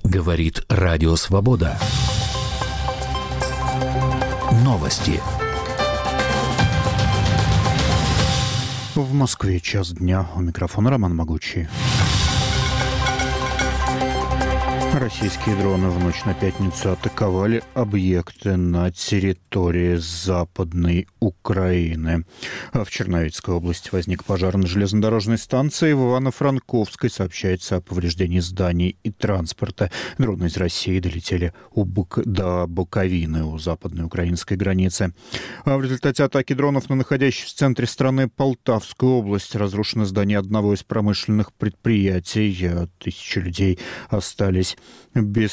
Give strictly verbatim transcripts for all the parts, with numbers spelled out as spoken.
Говорит Радио Свобода. Новости. В Москве час дня. У микрофона Роман Могучий. Российские дроны в ночь на пятницу атаковали объекты на территории Западной Украины. В Черновицкой области возник пожар на железнодорожной станции. В Ивано-Франковской сообщается о повреждении зданий и транспорта. Дроны из России долетели у Бук... до Буковины, у западной украинской границы. В результате атаки дронов на находящуюся в центре страны Полтавскую область разрушено здание одного из промышленных предприятий. Тысячи людей остались без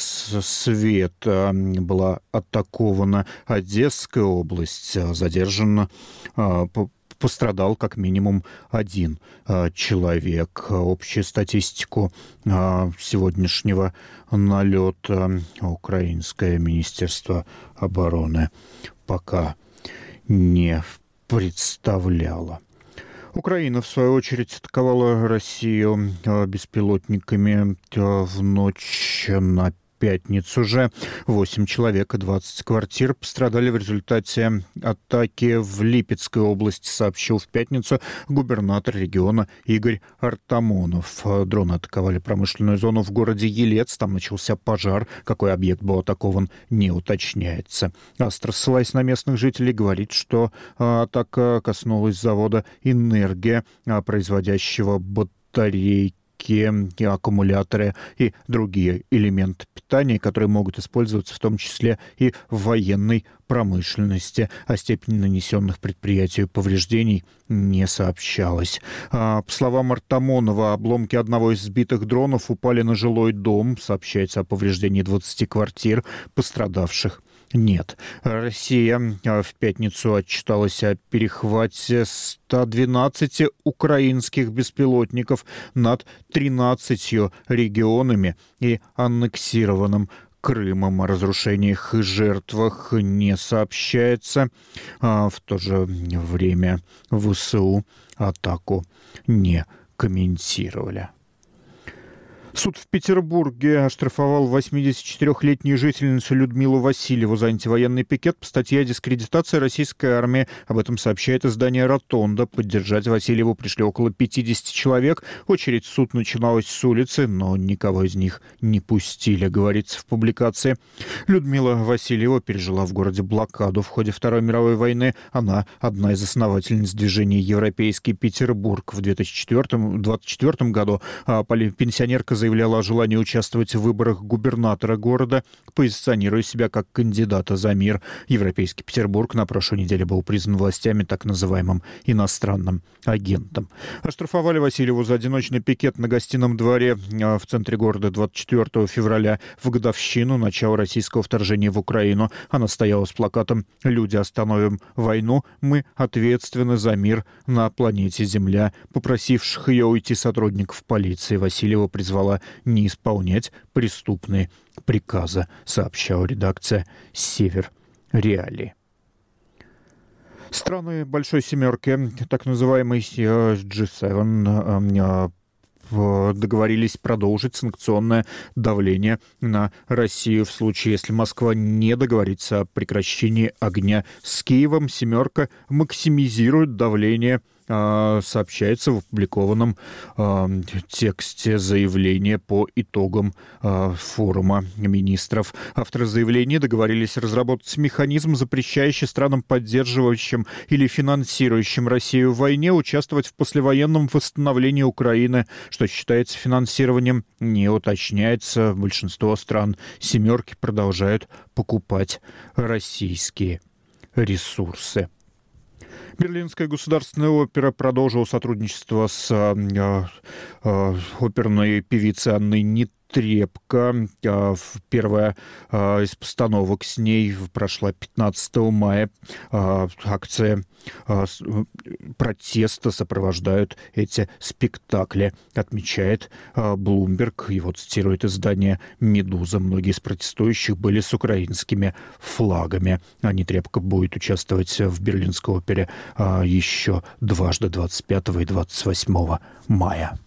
света. Была атакована Одесская область. Задержан, пострадал как минимум один человек. Общую статистику сегодняшнего налета Украинское Министерство обороны пока не представляло. Украина, в свою очередь, атаковала Россию беспилотниками в ночь на пятницу же. Восемь человек и двадцать квартир пострадали в результате атаки в Липецкой области, сообщил в пятницу губернатор региона Игорь Артамонов. Дроны атаковали промышленную зону в городе Елец. Там начался пожар. Какой объект был атакован, не уточняется. Астра, ссылаясь на местных жителей, говорит, что атака коснулась завода «Энергия», производящего батарейки, и аккумуляторы и другие элементы питания, которые могут использоваться в том числе и в военной промышленности. О степени нанесенных предприятию повреждений не сообщалось. По словам Артамонова, обломки одного из сбитых дронов упали на жилой дом. Сообщается о повреждении двадцати квартир, пострадавших нет. Россия в пятницу отчиталась о перехвате ста двенадцати украинских беспилотников над тринадцатью регионами и аннексированным Крымом. О разрушениях и жертвах не сообщается. В то же время ВСУ атаку не комментировали. Суд в Петербурге оштрафовал восьмидесятичетырёхлетнюю жительницу Людмилу Васильеву за антивоенный пикет по статье о дискредитации российской армии. Об этом сообщает издание «Ротонда». Поддержать Васильеву пришли около пятидесяти человек. Очередь в суд начиналась с улицы, но никого из них не пустили, говорится в публикации. Людмила Васильева пережила в городе блокаду в ходе Второй мировой войны. Она одна из основательниц движения «Европейский Петербург». В две тысячи двадцать четвёртом году пенсионерка заявляла о желании участвовать в выборах губернатора города, позиционируя себя как кандидата за мир. Европейский Петербург на прошлой неделе был признан властями так называемым иностранным агентом. Оштрафовали Васильеву за одиночный пикет на Гостином дворе в центре города двадцать четвёртого февраля в годовщину начала российского вторжения в Украину. Она стояла с плакатом «Люди, остановим войну, мы ответственны за мир на планете Земля». Попросивших ее уйти сотрудников полиции Васильева призвала не исполнять преступные приказы, сообщала редакция «Север Реалии». Страны Большой Семерки, так называемый джи семь, договорились продолжить санкционное давление на Россию в случае, если Москва не договорится о прекращении огня с Киевом. Семерка максимизирует давление, сообщается в опубликованном э, тексте заявления по итогам э, форума министров. Авторы заявления договорились разработать механизм, запрещающий странам, поддерживающим или финансирующим Россию в войне, участвовать в послевоенном восстановлении Украины, что считается финансированием, не уточняется. Большинство стран «семерки» продолжают покупать российские ресурсы. Берлинская государственная опера продолжила сотрудничество с э, э, оперной певицей Анной Нетребко. Первая э, из постановок с ней прошла пятнадцатого мая. Э, акция э, протеста сопровождают эти спектакли, отмечает э, Блумберг. Его цитирует издание «Медуза». Многие из протестующих были с украинскими флагами. А Нетребко будет участвовать в Берлинской опере еще дважды, двадцать пятого и двадцать восьмого мая.